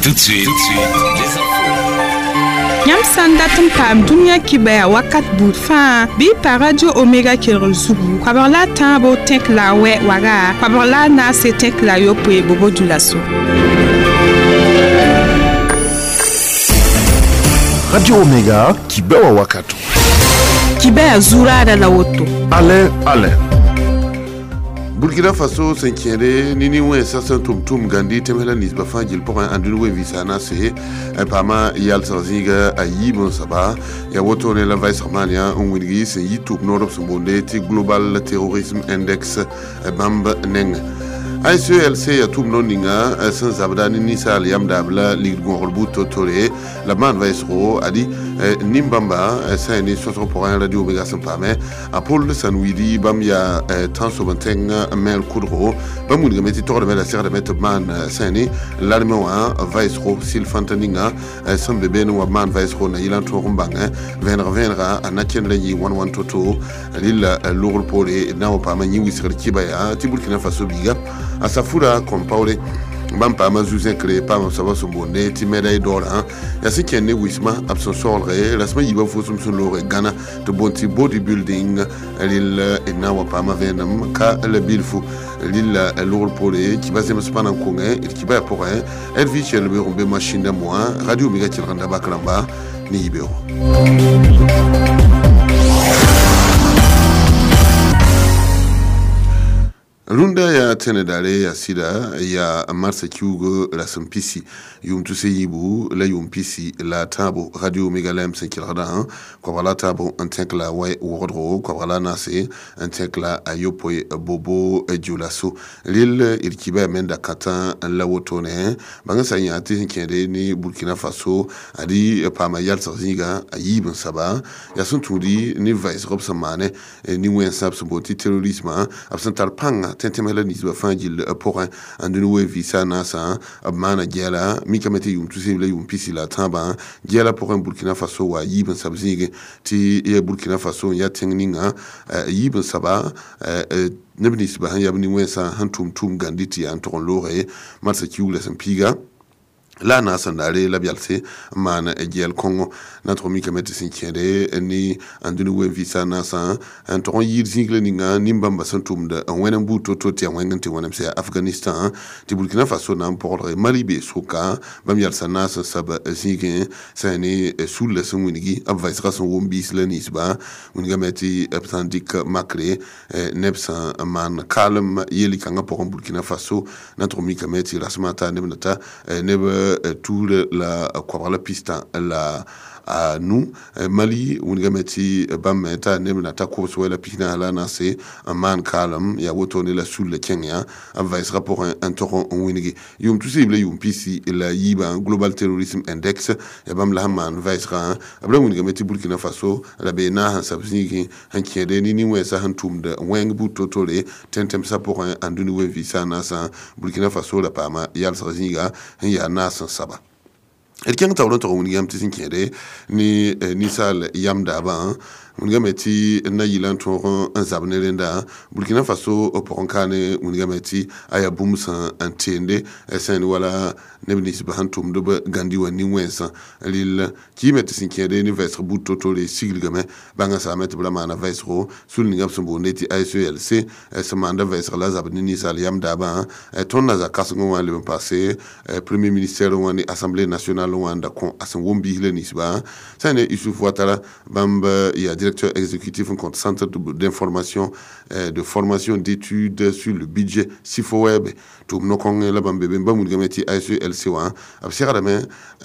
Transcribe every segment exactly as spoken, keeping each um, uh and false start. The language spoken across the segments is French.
Tout de suite, tout de suite, les infos. Yam sandatum pam dunia kibaya wakat bout fa bi pa radio Omega Kerozugu kwabarla tambo tek la we waga kwabarla na se tek la yo pe bobo dulaso. Radio Omega kibaya wakato kibaya zura da la woto ale ale Burkina Faso s'inquiète nini wen sasa tum tum gandi temela nisba fangil pour un andunu we visana se pama yal sarziga ayibon saba ya woto ne la vice romania on wingi se youtube norop sumbonde ti global terrorism index bamba neng I C L C ya tum noninga sans zabda nini sal yam dabla lig gorbu totore la man vice ro adi nimbamba sa ni soto pour un radio Omega Sampame apol sanwidi bam ya tan sobanteng mel kudro bam ngi meti torde mela sir de met man sani l'armée wa vice ro sil fantaninga sam bebe no man vice ro na ilan to rumbanga venra venra anachen la yi one one toto lilla lourd pole na pa ma ni wisir kibaya ti Burkina Faso biga asafura kompaure bampa mazuzin créé par mon savoir son bonnet ti médaille d'or hein ya ce qui est né wisma absent solre la semaine yiba fosum son lore gana to bonti bodybuilding lil ina wa pa ma venam ka le bilfu lil lourd pole qui base me span en congé et qui va pour un elle vit chez le bureau de machine de moi radio Omega qui renda baklamba ni ibero. Runda ya tenedale ya sida ya marsa kiugo la sampisi yum tuse yibu la yum pisi la tabo radio Omega lem senkilada ko wala tabo antek la way wodro ko wala nase antek la ayopo bobo julaso lil irkiba menda kata la wotone banga sanya tin kende ni Burkina Faso adi pama yal sarziga ayib saba ya suntudi ni vice robsamane ni wen sab suboti terrorisme absentar panga tentemela nisba fangil pour un de nouveau visa nasa abmana gela mikamete yum tusible yum pisi la tamba gela pour un Burkina Faso wa yibn sabzige ti e Burkina Faso ya tengninga yibn saba nebnis ba yabni wensa hantum tum ganditi antron lore matsa kiula sampiga la na sandale la bialse man egel Congo notre mi kamete sinkende ni andunu we visa na sa antron yir single ninga nimbamba santum de wenen buto to ti wengante wonem se Afghanistan ti Burkina Faso na porre Malibe suka bam yal sana sa sab singe sani sul le sunwinigi abvaisra son wombis le nisba ungameti absandik makre nepsa man kalm yeli kanga pour Burkina Faso notre mi kamete rasmata nebnata nebe tout la quoi la pista la à nous Mali ungameti bameta nemna tako so la pina la nase un man calm ya wotone la sul le Kenya avais rapport un toron winigi yum tusible yum pisi la yiba global terrorism index ya bam la man vaisra abla ungameti Burkina Faso la bena sabziki hankede ni ni wesa hantum de weng butotole tentem sa pour un andunu we visa nasa Burkina Faso la pama yal saziga ya nasa saba et quand on entend un gam tisin kede ni ni sal yam daba un gameti na yilan toron un zabnelenda Burkina Faso oponkane un gameti aya bumsa antende sen wala nebnis bahantum do gandi wani wensa lil ki metisin kede ni vestre butoto le sigle game banga sa met blama na vesro sul ni gamso boneti I C L C se manda vesre la zabni ni sal yam daba ton na za kasungo wale passé premier ministère wani assemblée nationale wanda kon asan wombi le nisba sane Youssouf Ouattara bamba ya directeur exécutif en compte centre d'information euh, de formation d'études sur le budget Sifoweb tout no kon la bambe bemba mu gameti I C L C wa absira dame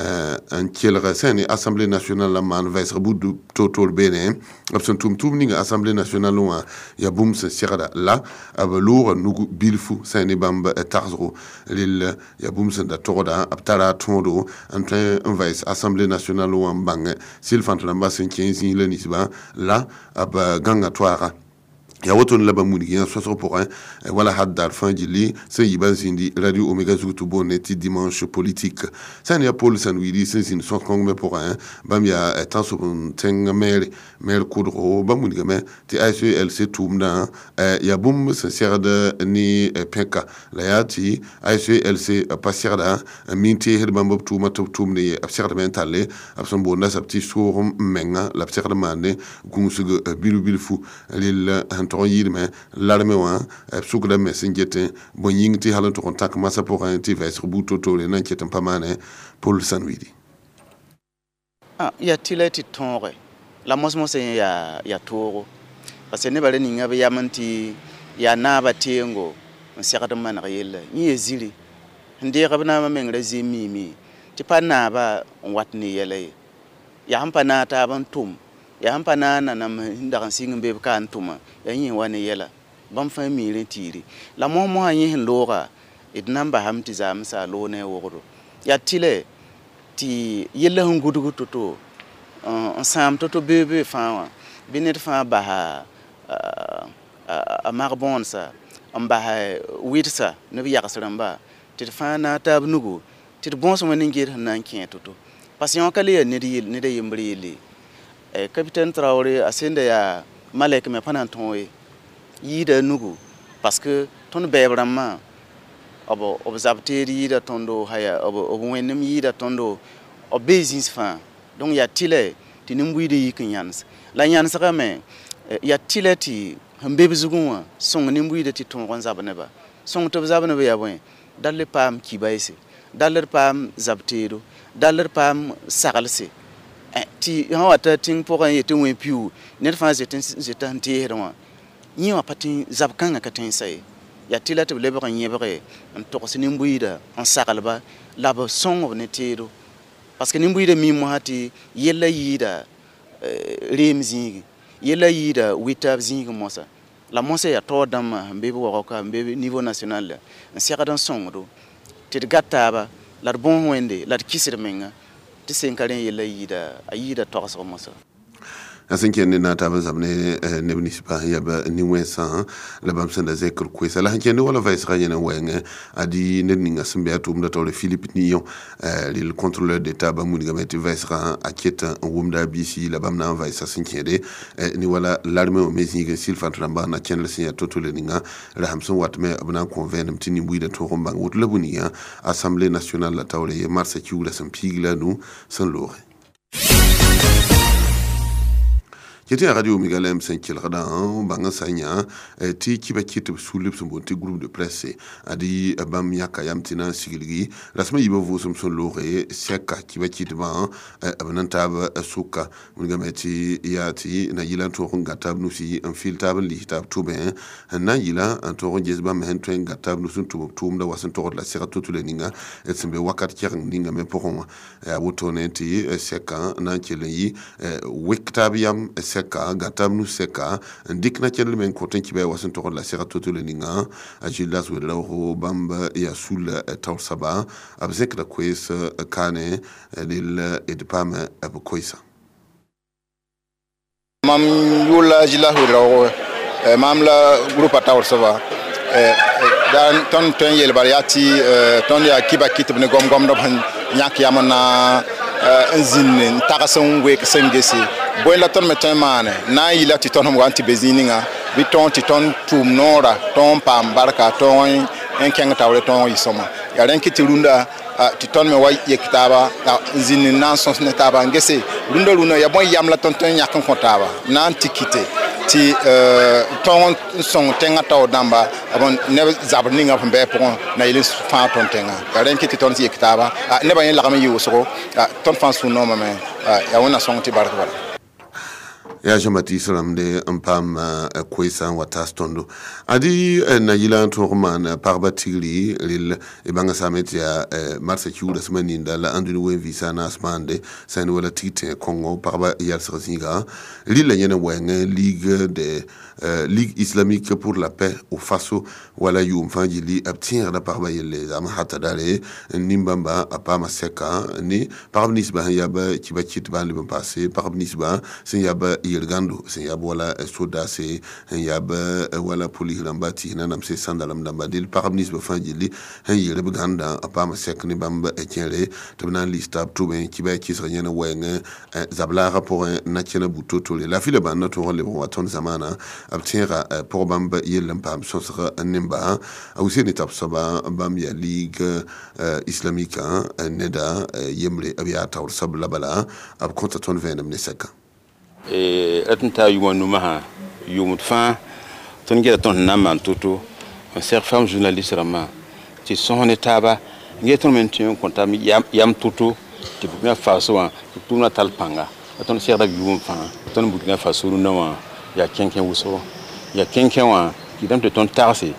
un kiel resene assemblée nationale la man vice rebout de total bene abson tum tum ni assemblée nationale wa ya bum se sirada la abalour nugu bilfu sane bamba tarzro lil ya bum se da toroda abtara tondo entre un vice assemblée nationale wa mbang sil fantana ba quinze le nisba la ab ganga toara ya woton laba mudi ya soso pour un wala haddar fanjili se yiban sindi radio omega zutu boneti dimanche politique ça ne Paul Sanwidi c'est une sorte comme pour un bam ya tant so teng mer mer kudro bam mudi game ti A S E L C tumna ya bum sincère de ni penka la yati A S E L C pasirda minti hir bam tuma tumni absirda mentale abson bonda sabti sorum menga l'absirda mande gumusugo bilu bilfu lil ton yirme l'armée wa sukda me singete bon yingti halan to contact massa pour un T V sur buto to le nan ketan pamane Paul Sanwidi ah ya tileti tonre la mosmo se ya ya toro parce que ne bale ninga be yamanti ya na batengo nsekata man rayela ni ezili ndi rabna ma mengre zimi mi ti pana ba watni yele ya hampa na ta ban tum ya hampa na na nam ndakan singin be kan tuma ya yin wani yela ban fa mi ren tiri la mo mo yin lora idnan ba hamti zam sa lo ne woro ya tile ti yella ngudu to on sam to to bebe fa binet fa ba ha a marbon sa on ba ha witsa ne bi yakasran ba ti fa na tab nugo ti bon so manin gir nan kento to passion kale ne di ne de yimbrili eh capitaine Traoré asende ya malek me panantonwe yida nugu parce que ton bebrama obo observateri da tondo haya obo obo wenem yida tondo obezins fa donc ya tile tinimbuide yikinyans la nyans kame ya tile ti hambe bizugunwa song nimbuide ti ton ronzabane ba song to zabane ba ya bon dalle pam kibaise dalle pam zabtero dalle pam sagalse ti hawata ting pour un yetin wen piu net fa jetin jetin ti herwa ni wa patin zabkanga katin sai ya tilata lebe kan yebre en to sinin buida en sakalba labo song ne tiro parce que nimbuida mi mo hati yella yida remzi yella yida witab zinga mosa la mosa ya to dama mbebe wa ka mbebe niveau national en sekadan song do ti gattaba la bon wende la kisir menga ti senkaren yella yida ayida to so mosa asinki ne na taban zamne ne municipal ya ba ni wensa la bam sanda zekur ko sala hanki ne wala vice ranya na wenge adi ne ninga simbe atum da tole Philippe Nion le contrôleur d'état ba muni gameti vice ran aketa wumda bisi la bam na vice asinki de ni wala l'armée au mesinga silfan ramba na ken le signa totole ninga la hamson watme abna convene mtini buida to romba wut le bunia assemblée nationale la tole marsa kiula sampigla nu san lore Qui à Radio Migalem Saint-Kilradan, Banga Sanya, Ti Kibakit Soulip, son bon groupe de presse, a dit Bam Yakayam Tina Sigilgi, la semaine il va vous son loré, Seka Kibakit Ban, Abanantab, Soka, Mungameti, Yati, Nayila Toron Gatab Nusi, un filtable Litab Toubin, un Nayila, un Toron Jesbam Hentwen Gatab Nusun Tum, da Wasson Tor la Serato Tuleninga, et Sembe Wakat Kering Ninga Meporon, a Wotoneti, Seka, Nankeli, Wiktabiam, Seka gatam nu seka ndik na kel men ko tan ki bay wasan to la serato to le ninga ajilas we lawo bamba ya sul taw saba abzek da kwes kane lil edpam ab koisa mam yula jilas we lawo mam la groupe taw saba dan ton ton yel bariati ton ya kiba kitib ne gom gom do ban nyak yamana nzin tagason we kesengesi boy la ton metin mane na yila ti ton mo anti bezininga bi ton ti ton tum nora ton pam barka ton en ken tawle ton yisoma ya ren ki ti runda ti ton me way yekitaba nzin nan sons ne taba ngese runda runa ya boy yam la ton ton yakan kontaba nan tikite ti ton son tenga taw damba abon ne zabninga pembe pon na yile fa ton tenga ya ren ki ti ton yekitaba ne ba yen la kam yiwso ton fan su no mame ya wona son ti barka bala ya Jean-Baptiste Ramde Ampam Kwesa Watastondo adi na yila tourman parbatili lil ebanga samet ya marsa kiuda semaninda la andunu we visa na asmande sane wala tite Congo parba yal srazinga lil yene wenge ligue de ligue islamique pour la paix au Faso wala yum fanjili abtien da parba yele amhata dale nimbamba apama seka ni parabnisba yaba kibakit ban le passé parabnisba sin yaba yirgando sen ya wala soda se ya ba wala poli rambati na nam se sandalam damba dil parabnis be fanjili han yire be ganda apa ma sekni bamba e tienre to na lista to ben ki ba ki sanya na wenge zabla rapport na tiena butoto la file ba na to le bon waton zamana abtira pour bamba yelam pam so sera nimba au sen étape saba bamba ligue islamique neda yemre abiata or sabla bala ab konta ton venem ne seka e atenta yu wonu maha yu mutfa ton gera ton naman toto un cer femme journaliste rama ti son etaba ngeton mention konta mi yam yam toto ti bukina faso wa tuna talpanga ton cer da yu mfa ton bukina faso no wa ya kenken wuso ya kenken wa ki dam te ton tarse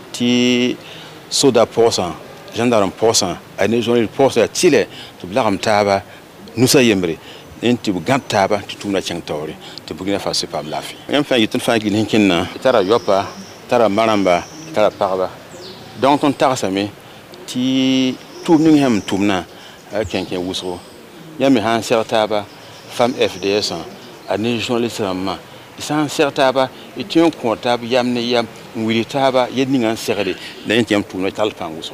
ti soda posa gendarme posa ane journaliste posa tile to blagam taba nusa yembre enti bu gantaba tutuna changtore te bugina fa sepa lafi yam fa yitul fa gilin kinna tara yopa tara maramba tara parba donc on tarasa me ti tumning hem tumna kenken wusro yami han sertaba femme F D S ani journaliste ma san sertaba et un comptable yamne yam wilitaba yedningan serede na enti yam tumna talpan wusro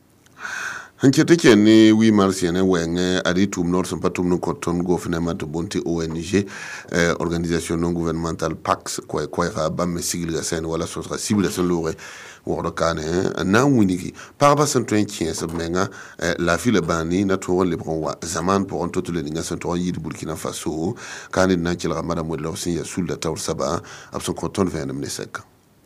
hanke take ne wi marsiene wenge adi tum nor son patum no koton go finalement to bonti O N G euh, organisation non gouvernementale Pax quoi quoi ba me sigil ga sen wala sotra civilisation lore woro kane na winiki par ba san twenty so menga la file bani na to le bron wa zaman pour on tout le ninga san to yid Burkina Faso kane na kila madame lo sin ya sul da tawr saba abson koton venem ne sek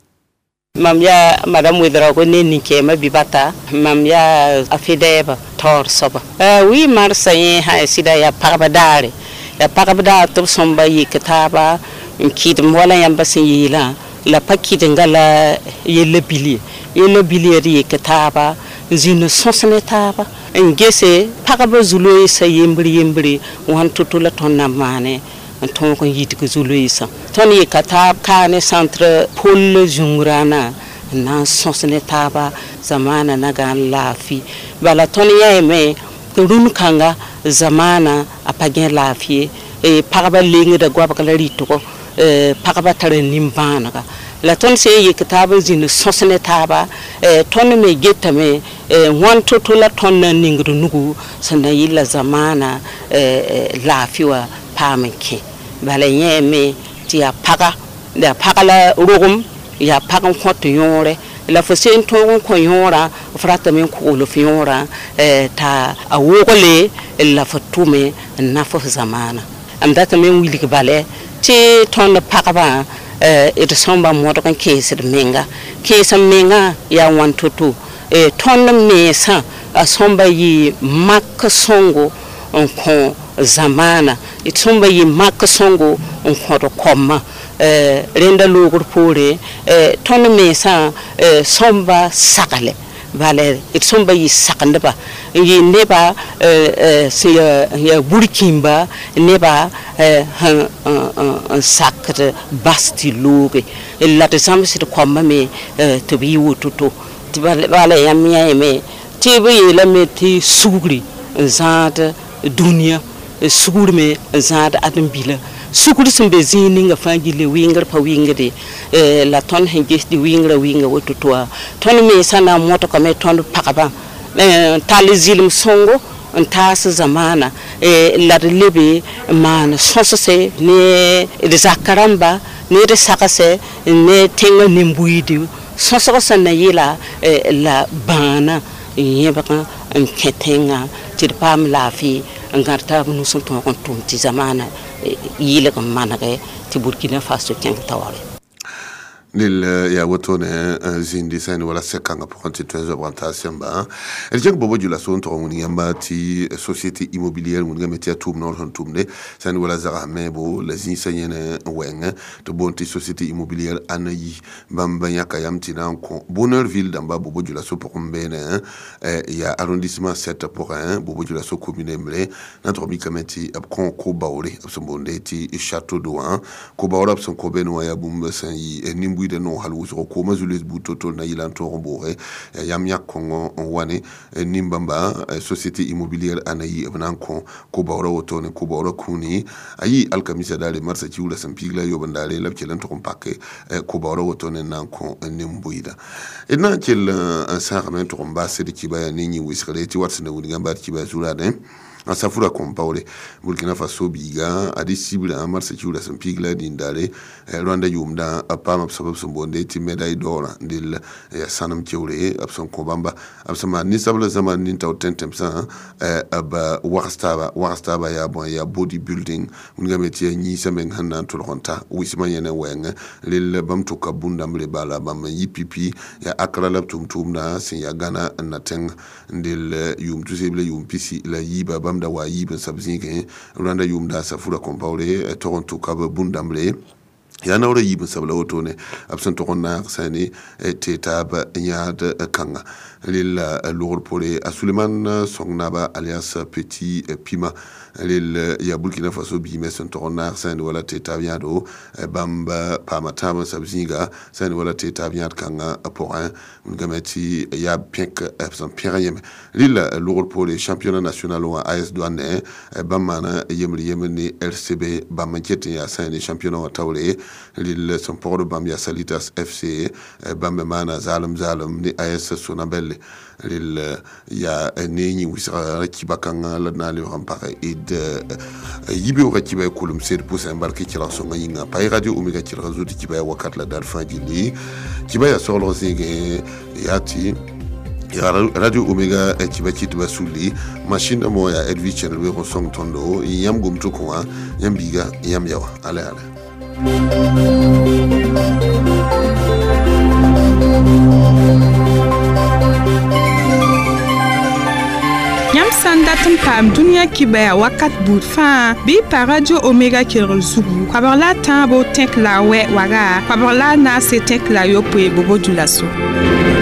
Mam ya madame Wedra ko neni ke ma bibata mam ya afideba tor soba eh wi marsaye ha sida ya parabadare ya parabada to somba yi kitaba kidum wala yamba siyila la pakide ngala yele bili yele bili ri kitaba zinu sosne taba ngese paraba zulo isa yembri yembri wan tutula tonna mane ton ko yiti ko zulo isa ton yi katab kane centre pol jungrana na sosne taba zamana nagan lafi bala ton yeme run kanga zamana apagen lafi e paraba lingi da gwa bakala rito e paraba tare nimbana la ton se yi kitaba zin sosne taba e ton me getame e wan tutula ton ningru nugu sana yilla zamana e lafi wa pamenke bala yeme ti ya paga da paga la rugum ya paga khoto yore la fosen to ko yora frata men ko lo fiora eh ta awogole la fatume na fo zamana am data men wili ke bale ti ton paga ba eh it somba moto kan kese de menga kese menga ya one to two eh ton mesa asomba yi mak songo on zamana itsumba yi mak songo on khoto komma eh renda logur pore eh ton mesa eh somba sakale vale itsumba yi sakande ba yi neba eh se ya burkimba neba eh un sacre basti loge la de samsi de komma me to bi wututo vale yamia me tibi la me ti sugri zat dunia sugurme zada adam bila sugur sembe zininga fangile wingar pa wingade eh la ton henges di wingra winga woto to ton me sana moto kame ton pakaba eh talizilm songo ntas zamana eh la lebe man sosose ne de zakaramba ne de sakase ne tenga nimbuidi sosose na yila eh la bana yebaka nketenga tirpam lafi ngarta bunu sun ton ton ti zamana yile ko manake ti Burkina Faso ken tawale nil ya wotone zindi sani wala sekanga pour constituer orientation ba el jeng bobo jula son to ngoni yamba ti société immobilière mun gameti atum non hon tumde sani wala zara mebo la zin sanyene wenga to bonti société immobilière anayi bamba nyaka yamti nan ko bonheur ville damba bobo jula so pour mbene ya arrondissement sept pour un bobo jula so commune mle notre bi kameti ab kon ko bawle ab so bonde ti château d'Ouen ko bawla ab son ko benwa ya bumba san yi nimbu buide no halu so ko mazules bu totol na yilan to rombore yam yak ko on wane nimbamba société immobilière anayi nan ko ko bawro woto ne ko bawro kuni ayi alkamisa dale marsa ci wula sam pigla yo bandale labci lan to pakke ko bawro woto ne nan ko nimbuida edna kel un sarmen to mbasse de kibaya ni wisrele ti watsne wudi gambar kibaya zulade a safura kompaure Burkina Faso biga adi sibila amar sa kiula sam pigla dindale Rwanda yumda apama sabab sombonde ti medaille d'or dil ya sanam kiure abson kobamba absama ni sabla zaman ni taw tentem sa aba warstaba warstaba ya bon ya bodybuilding unga metier ni semen hanan to ronta wisma yene wenga lil bam to kabundam le bala bam yipipi ya akra lab tum tum na sin ya gana nateng dil yum tu seble yum pisi la yiba da wa yibin sabzinke Rwanda yumda safura kompaure Toronto kaba bundamle ya na ora yibin sabla woto ne absent to na sani teta ba nyaad kanga lil lour pole Asuleman Songnaba alias Petit Pima lil ya Burkina Faso bi meson to na sani wala teta viado bamba pamatama sabzinga sani wala teta viad kanga porin ngameti ya pink absent pierre lil lour pole championnat national wa A S Douane bamana yemli yemni L C B bamaketi ya sani championnat wa tawle lil son port bambia Salitas F C bambe mana zalam zalam ni A S Sonabel lil ya neni wisra kibakanga la na le rampare id yibe o kiba kulum sed pour s'embarquer qui la songa yinga pa radio omega qui réseau qui ba wakat la dal fin dili kiba ya solo zige yati radio omega e kiba kitu basuli machine mo ya Edvi channel we ko song tondo yam gum to ko yam biga yam yawa ale ale Yam sandatum pam dunia kibaya wakat bout fa bi pa radio omega kirol zugu kwabar la tambo tek la we waga kwabar la na se tek la yo pwe bobo dulaso